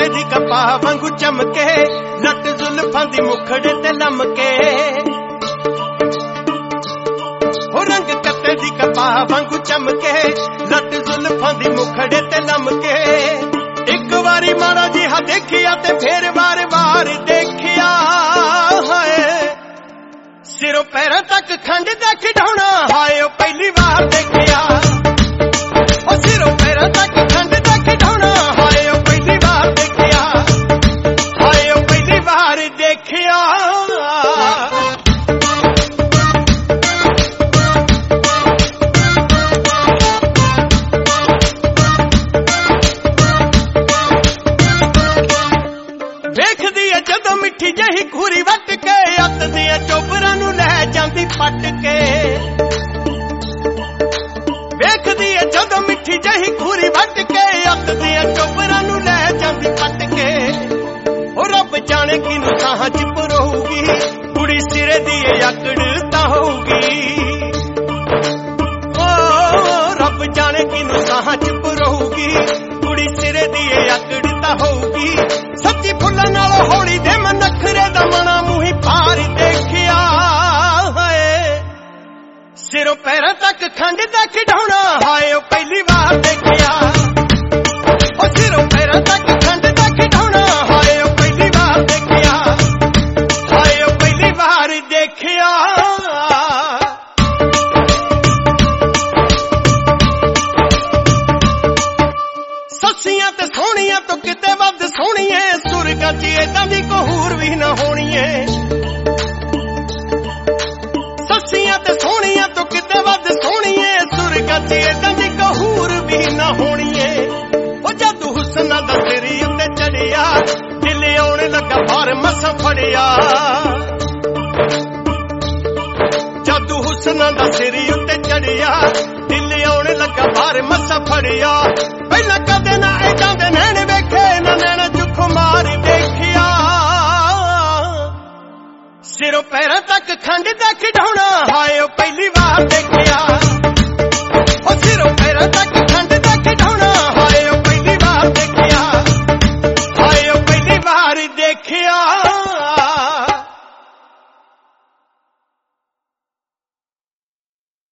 कत्ते दी कपाह वांगू चमके, लट जुल्फां दी मुखड़े ते लमके। हो रंग कत्ते दी कपाह वांगू चमके, लट जुल्फां दी मुखड़े ते लमके। एक वारी माड़ा जिहा देखिया ते फिर वार वार देखिया हाय, सिरों पैरों तक खंड दा खिडौना हाय ओ पहली बार देखिया। ओ सिरों पैरों तक खंड दा खिडौना हाय ओ पहली बार देखिया, हाय ओ पहली बार देखिया। वेखदी है जदों मिठी जही घूरी वट के, अत दियां चोबरां नूं लै जांदी पट के। वेखदी है जदों मिठी जही घूरी वट के, अत दियां चोबरां नूं लै जांदी पट के। ओ रब जाने किनूं साहां च परोऊगी, कुड़ी सिरे दी आकड़ तां होऊगी। ओ रब जाने किनूं साहां च परोऊगी, कुड़ी सिरे दी आकड़ तां होऊगी। सच्ची फुल्लां नालों हौली दे मैं नखरे दा मना मूंही पार देखिया हाय, सिरों पैरों तक खंड दा खिडौना हाय ओ पहली बार देखिया। ओ सिरों पैरों तक खंड दा खिडौना हाय ओ पहली बार देखिया, हाय ओ पहली बार देखिया। सस्सियां ते सोहणियां तो किते वध सोहणी ऐ, सुरगां च ऐदां दी कहूर भी ना होनी ऐ। सस्सियां ते सोहणियां तो किते वध सोहणी ऐ, सुरगां च ऐदां दी कहूर भी ना होनी ऐ। ओ जद हुस्नां दा सिर उत्ते चढ़िया, दिल आउण लगा बाहर मसां फड़िया। जद हुस्नां दा सिर उत्ते चढ़िया, दिल आउण लगा बाहर मसां फड़िया। पहला कदे ना ऐदां दे नैण वेखे, ना नैणा च खुमार देखिया। सिरों पैरों तक खंड दा खिडौना हाय ओ पहली बार देखिया।